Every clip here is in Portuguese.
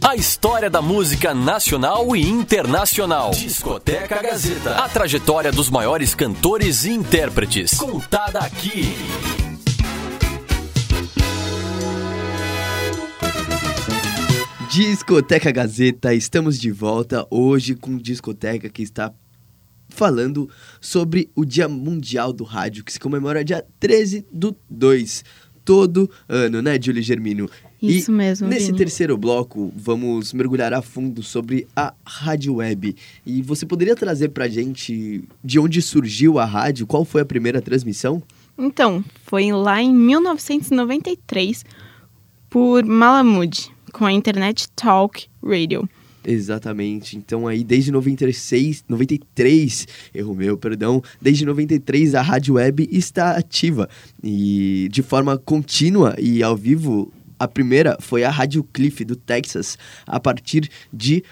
A história da música nacional e internacional. Discoteca Gazeta. A trajetória dos maiores cantores e intérpretes. Contada aqui. Discoteca Gazeta, estamos de volta hoje com Discoteca, que está falando sobre o Dia Mundial do Rádio, que se comemora dia 13/2, todo ano, né, Julie Germino? Isso mesmo, nesse Vini. terceiro bloco, vamos mergulhar a fundo sobre a rádio web. E você poderia trazer pra gente de onde surgiu a rádio? Qual foi a primeira transmissão? Então, foi lá em 1993, por Malamud, com a Internet Talk Radio. Exatamente, então aí desde 93, desde 93 a rádio web está ativa e de forma contínua e ao vivo. A primeira foi a Rádio Cliff, do Texas, a partir de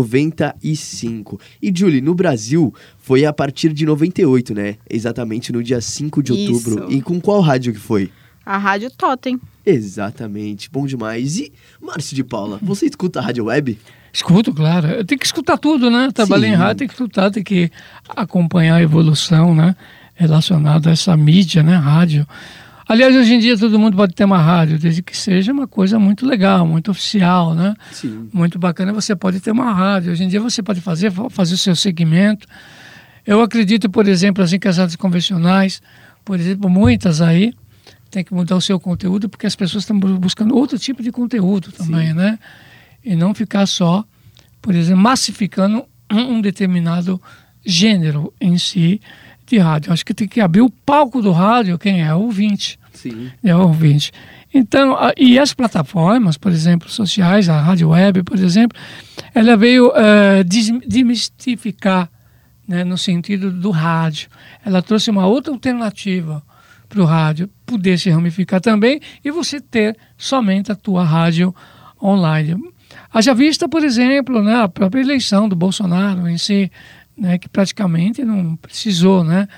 95. E, Julie, no Brasil foi a partir de 98, né? Exatamente no dia 5 de outubro. E com qual rádio que foi? A Rádio Totem. Exatamente, bom demais. E, Márcio de Paula, você escuta a rádio web? Escuto, claro. Eu tenho que escutar tudo, né? Trabalhar em rádio, tem que escutar, tem que acompanhar a evolução, né? Relacionada a essa mídia, né? Rádio. Aliás, hoje em dia todo mundo pode ter uma rádio, desde que seja uma coisa muito legal, muito oficial, né? Sim. Muito bacana, você pode ter uma rádio. Hoje em dia você pode fazer o seu segmento. Eu acredito, por exemplo, assim, que as rádios convencionais, por exemplo, muitas aí, tem que mudar o seu conteúdo, porque as pessoas estão buscando outro tipo de conteúdo também, né? E não ficar só, por exemplo, massificando um determinado gênero em si de rádio. Acho que tem que abrir o palco do rádio, quem é? O ouvinte. Sim. É o ouvinte. Então, e as plataformas, por exemplo, sociais, a rádio web, por exemplo, ela veio desmistificar, né, no sentido do rádio. Ela trouxe uma outra alternativa para o rádio poder se ramificar também e você ter somente a tua rádio online. Haja vista, por exemplo, né, a própria eleição do Bolsonaro em si, né, que praticamente não precisou, né,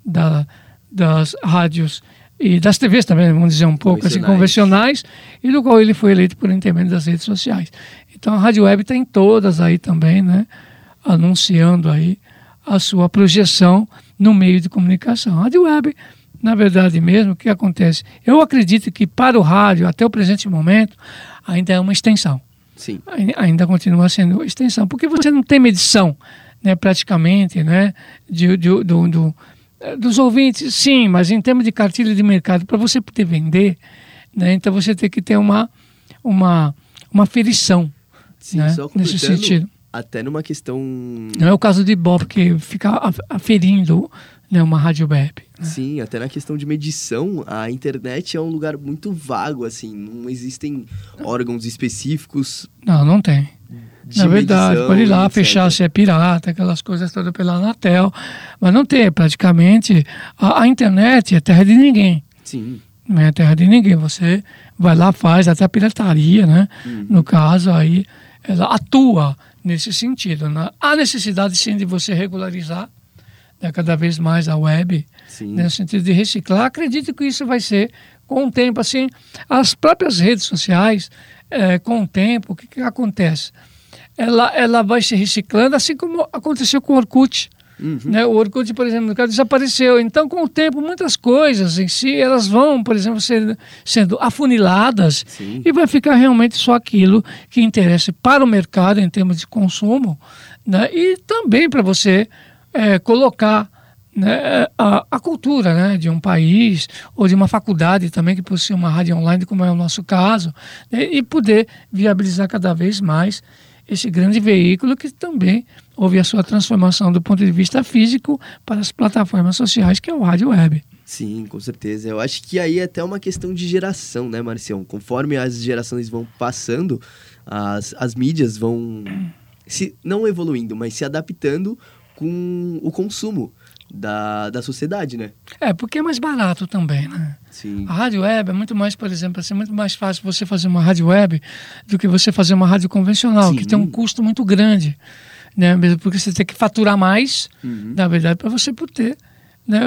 das rádios e das TVs também, vamos dizer um pouco assim, convencionais, e do qual ele foi eleito por intermédio das redes sociais. Então a rádio web tem todas aí também, né, anunciando aí a sua projeção no meio de comunicação. A rádio web, na verdade mesmo, o que acontece? Eu acredito que para o rádio, até o presente momento, ainda é uma extensão. Sim. Ainda continua sendo extensão, porque você não tem medição, né, praticamente, né, dos ouvintes, sim, mas em termos de cartilha de mercado, para você poder vender, né, então você tem que ter uma aferição, sim, né, só nesse sentido. Até numa questão... Não é o caso de Bob, que fica aferindo, né, uma rádio web. Né? Sim, até na questão de medição, a internet é um lugar muito vago, assim, não existem órgãos específicos. Não tem. Na verdade, medição, pode ir lá, etc. fechar se é pirata, aquelas coisas todas pela Anatel, mas não tem, praticamente, a internet é terra de ninguém. Sim. Não é terra de ninguém, você vai lá, faz até a pirataria, né? No caso aí, ela atua nesse sentido, né? Há necessidade sim de você regularizar, né, cada vez mais a web, Sim. no sentido de reciclar. Acredito que isso vai ser, com o tempo, assim, as próprias redes sociais, com o tempo, o que acontece? Ela vai se reciclando, assim como aconteceu com o Orkut. Né? O Orkut, por exemplo, no caso, desapareceu. Então, com o tempo, muitas coisas em si, elas vão, por exemplo, sendo afuniladas. Sim. E vai ficar realmente só aquilo que interessa para o mercado em termos de consumo, né? E também para você colocar, né, a cultura, né, de um país ou de uma faculdade também que possui uma rádio online, como é o nosso caso, né, e poder viabilizar cada vez mais esse grande veículo que também houve a sua transformação do ponto de vista físico para as plataformas sociais, que é o rádio web. Sim, com certeza. Eu acho que aí é até uma questão de geração, né, Marcião? Conforme as gerações vão passando, as mídias vão não evoluindo, mas se adaptando com o consumo da sociedade, né? Porque é mais barato também, né? Sim. A rádio web é muito mais, por exemplo, assim, muito mais fácil você fazer uma rádio web do que você fazer uma rádio convencional, Sim. que tem um custo muito grande, né? Mesmo porque você tem que faturar mais, na verdade, para você poder, né,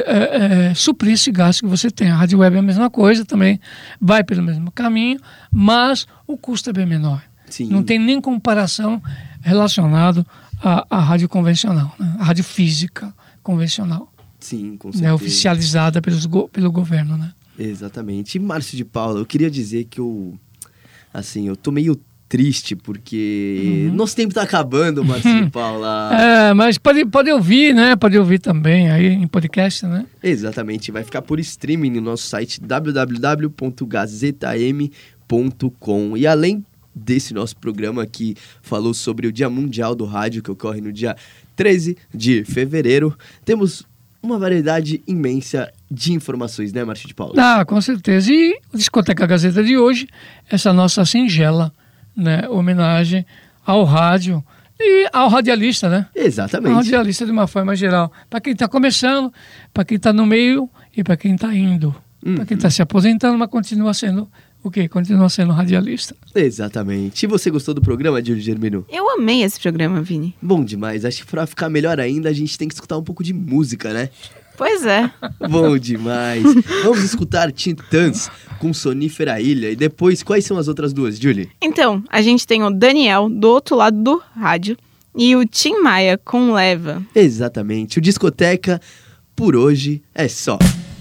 suprir esse gasto que você tem. A rádio web é a mesma coisa, também vai pelo mesmo caminho, mas o custo é bem menor. Sim. Não tem nem comparação relacionado à rádio convencional, né? A rádio física convencional. Sim, com Né? certeza. Oficializada pelo governo, né? Exatamente. E Márcio de Paula, eu queria dizer que eu tô meio triste porque nosso tempo tá acabando, Márcio de Paula. Mas pode ouvir, né? Pode ouvir também aí em podcast, né? Exatamente. Vai ficar por streaming no nosso site www.gazetam.com. E além desse nosso programa que falou sobre o Dia Mundial do Rádio, que ocorre no dia 13 de fevereiro, temos uma variedade imensa de informações, né, Márcio de Paula? Com certeza. E o Discoteca Gazeta de hoje, essa nossa singela, né, homenagem ao rádio e ao radialista, né? Exatamente. Ao radialista de uma forma geral. Para quem está começando, para quem está no meio e para quem está indo. Para quem está se aposentando, mas continua sendo o quê? Continua sendo radialista. Exatamente. E você gostou do programa, Júlio Germino? Eu amei esse programa, Vini. Bom demais. Acho que pra ficar melhor ainda, a gente tem que escutar um pouco de música, né? Pois é. Bom demais. Vamos escutar Titãs com Sonífera Ilha. E depois, quais são as outras duas, Julie? Então, a gente tem o Daniel, do outro lado do rádio, e o Tim Maia, com Leva. Exatamente. O Discoteca, por hoje, é só.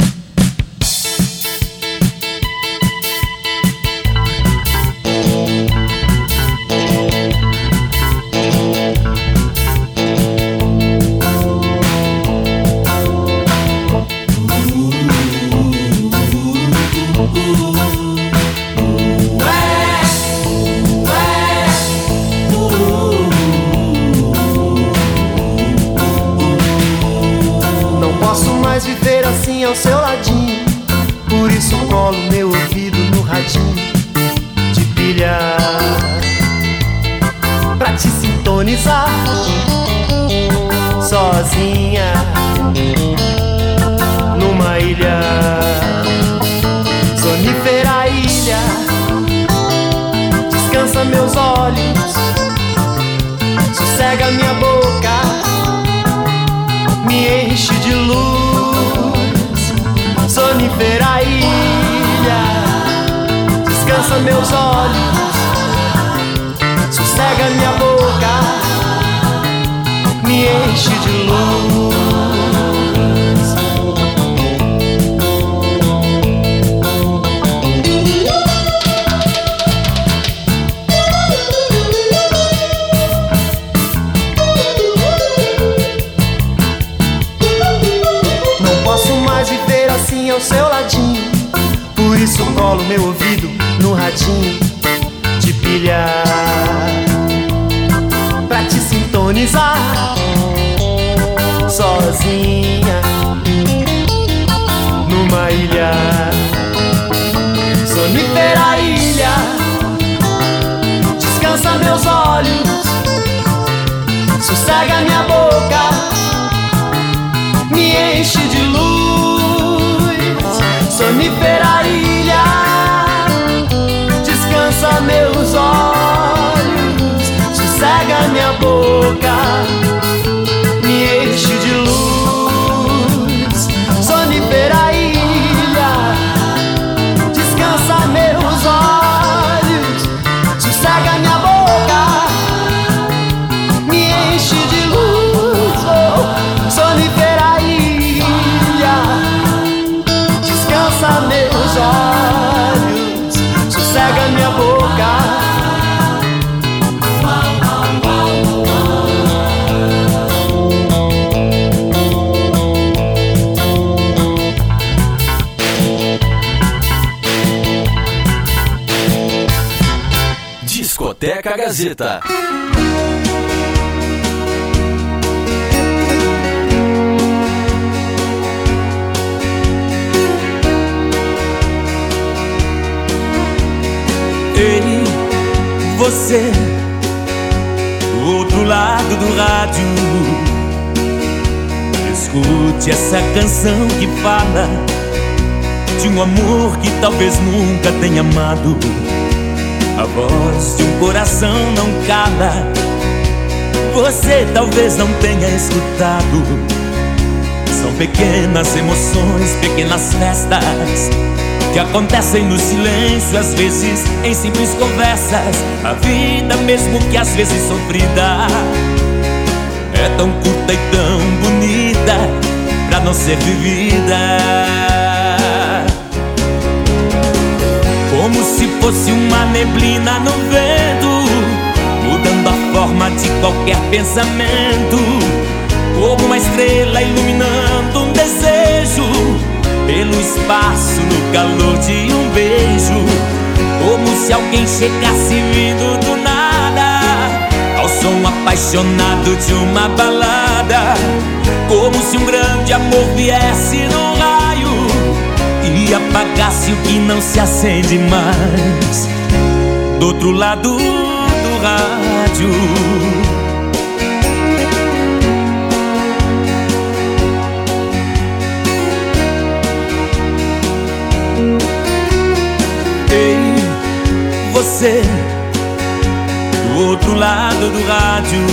Viver assim ao seu ladinho, por isso colo meu ouvido no radinho de pilha pra te sintonizar sozinha numa ilha, sonífera ilha. Descansa meus olhos, sossega minha boca, me enche de luz. Sonífera ilha, descansa meus olhos, sossega minha boca, me enche de luz. Não posso mais viver assim ao seu ladinho, por isso colo meu ouvido no radinho de pilha pra te sintonizar sozinha numa ilha, sonífera ilha. Descansa meus olhos, sossega minha boca, me enche de luz. Sonífera ilha, descansa meus olhos, sossega minha boca, me enche de luz. Sonífera ilha, descansa meus olhos, sossega minha boca, me enche de luz. Oh, sonífera ilha, descansa meus olhos, sossega minha boca. Discoteca Gazeta. Ei, você, do outro lado do rádio, escute essa canção que fala de um amor que talvez nunca tenha amado. A voz de um coração não cala, você talvez não tenha escutado. São pequenas emoções, pequenas festas que acontecem no silêncio, às vezes em simples conversas. A vida, mesmo que às vezes sofrida, é tão curta e tão bonita pra não ser vivida. Como se fosse uma neblina no vento, mudando a forma de qualquer pensamento. Como uma estrela iluminando um desejo, pelo espaço no calor de um beijo. Como se alguém chegasse vindo do nada, ao som apaixonado de uma balada. Como se um grande amor viesse num raio e apagasse o que não se acende mais do outro lado do rádio. Ei, você do outro lado do rádio,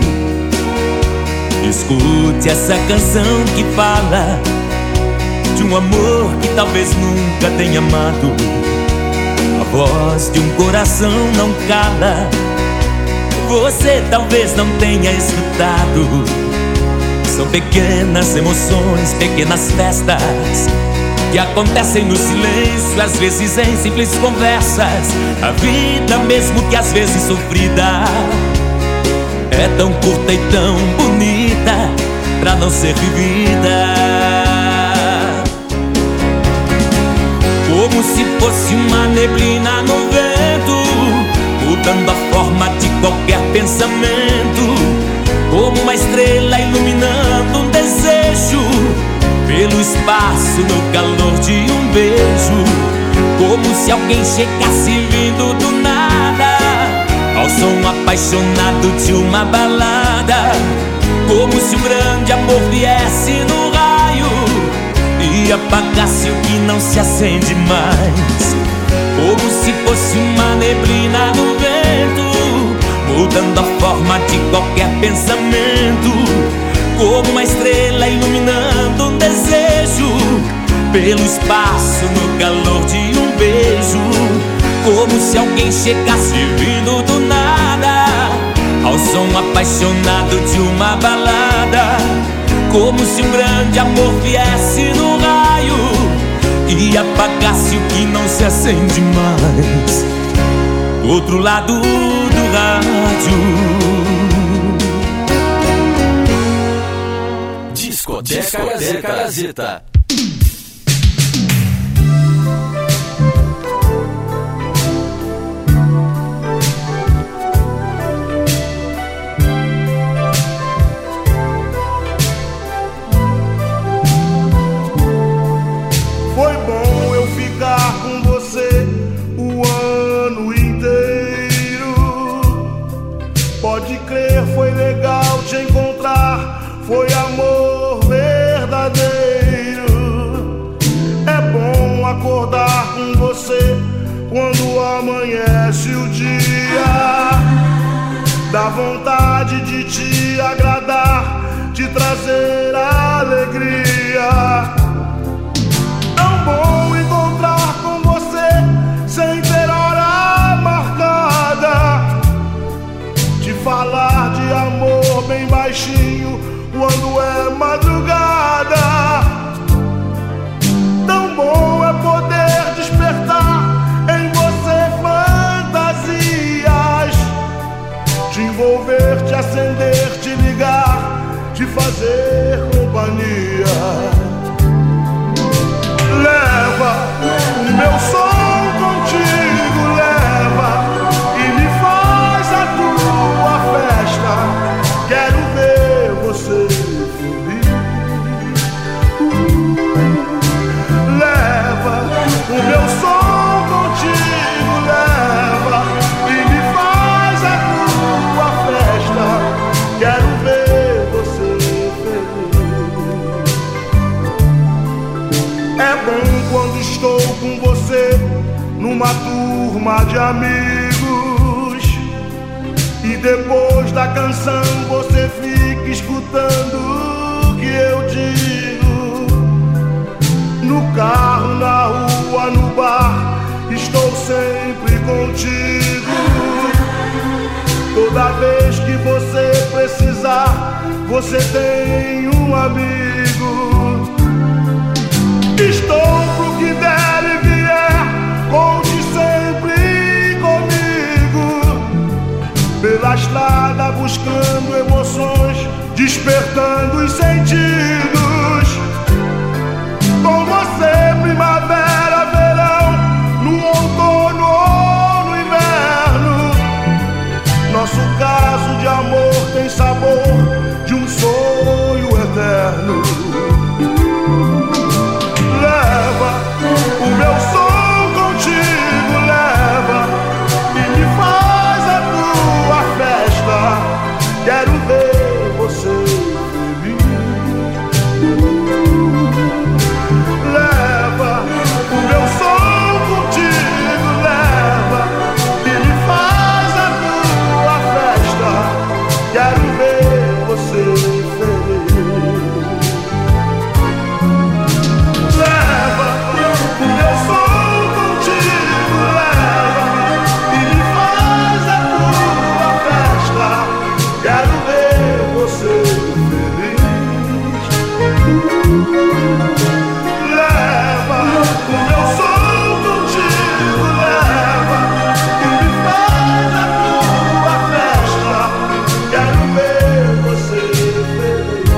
escute essa canção que fala de um amor que talvez nunca tenha amado. A voz de um coração não cala, você talvez não tenha escutado. São pequenas emoções, pequenas festas que acontecem no silêncio, às vezes em simples conversas. A vida, mesmo que às vezes sofrida, é tão curta e tão bonita pra não ser vivida. Como se fosse uma neblina no vento, mudando a forma de qualquer pensamento. Como uma estrela iluminando um desejo, pelo espaço no calor de um beijo. Como se alguém chegasse vindo do nada, ao som apaixonado de uma balada. Como se um grande amor viesse no raio e apagasse o que não se acende mais. Como se fosse uma neblina no vento, mudando a forma de qualquer pensamento. Como uma estrela iluminando um desejo, pelo espaço no calor de um beijo. Como se alguém chegasse vindo do nada, ao som apaixonado de uma balada. Como se um grande amor viesse no raio e apagasse o que não se acende mais do outro lado do rádio. Discoteca Gazeta. Foi bom eu ficar com você o ano inteiro. Pode crer, foi legal te encontrar, foi amor verdadeiro. É bom acordar com você quando amanhece o dia. Dá vontade de te agradar, de trazer alegria. Tão bom encontrar com você sem ter hora marcada, de falar de amor bem baixinho quando é madrugada. Tão bom é poder despertar em você fantasias, te envolver, te acender, te ligar, te fazer companhia. Leva o meu som contigo, leva e me faz a tua festa. Quero ver você feliz. Leva o meu som contigo, leva e me faz a tua festa. Quero ver você feliz. É bom quando estou com você numa turma de amigos e depois da canção você fica escutando o que eu digo. no carro, na rua, no bar, estou sempre contigo. Toda vez que você precisar, você tem um amigo. Estou pro que der e vier, conte sempre comigo. Pela estrada buscando emoções, despertando os sentidos. Com você primavera, verão, no outono ou no inverno. Nosso caso de amor tem sabor de um sonho eterno. Leva o meu som contigo, leva e me faz a tua festa. Quero ver você feliz. Leva o meu som contigo, leva e me faz a tua festa. Quero ver você feliz. Leva o meu som contigo, leva e me faz a tua festa. Quero ver você feliz. Leva o meu som contigo, leva e me faz a tua festa. Quero ver você feliz.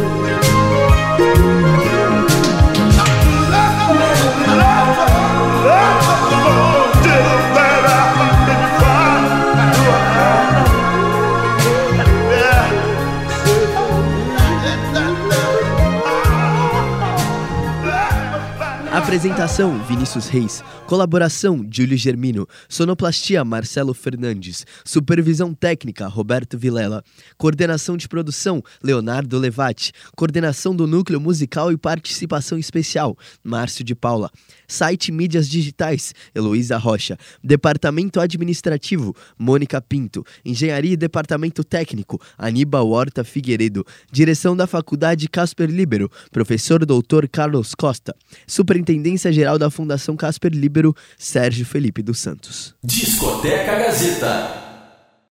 Apresentação: Vinícius Reis. Colaboração: Júlio Germino. Sonoplastia: Marcelo Fernandes. Supervisão técnica: Roberto Vilela. Coordenação de produção: Leonardo Levati. Coordenação do Núcleo Musical e Participação Especial: Márcio de Paula. Site Mídias Digitais: Heloísa Rocha. Departamento Administrativo: Mônica Pinto. Engenharia e Departamento Técnico: Aníbal Horta Figueiredo. Direção da Faculdade Casper Libero: Professor Dr. Carlos Costa. Superintendência Geral da Fundação Casper Libero: Sérgio Felipe dos Santos. Discoteca Gazeta.